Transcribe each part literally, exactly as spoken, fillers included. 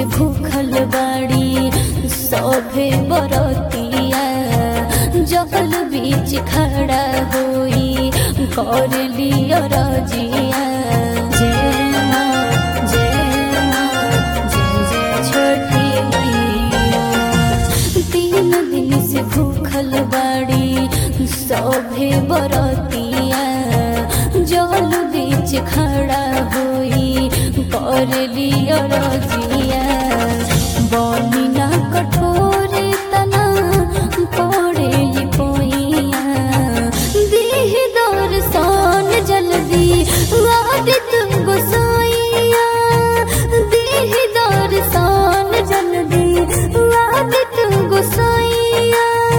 से भूखल बाड़ी सभे बरतिया जल बीच खड़ा होई कर लिया रजिया। जय माँ जय माँ जय जय छठी मैया। तीन दिन से भूखल बाड़ी सभे बरतिया जल बीच खड़ा होई कर लिया रजिया। बनी ना कठोर तना पड़े पोइया देह दर्शन जल्दी वादित गोसाइया। देह दर्शन जल्दी वादित गोसाइया।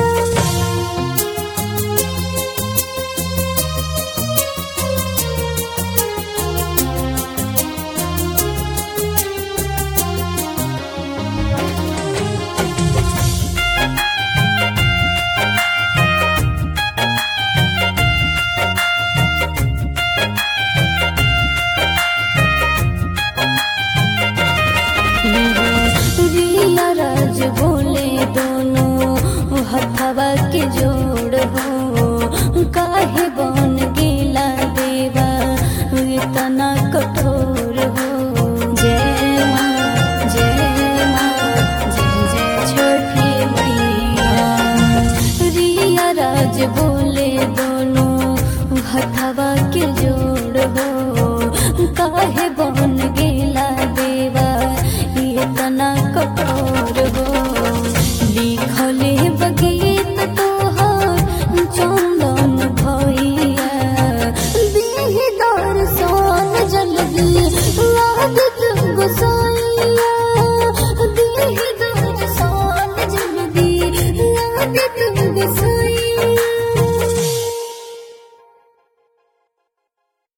राज बोले दोनों हवा के जोड़ हो काहे बन गेला देवा इतना कठोर हो। जय माँ जय माँ जय जय छठी मैया। रिया राज बोले दोनों हवा के जोड़ हो काहे बन गेला देवा इतना कठोर हो। लिखले बगी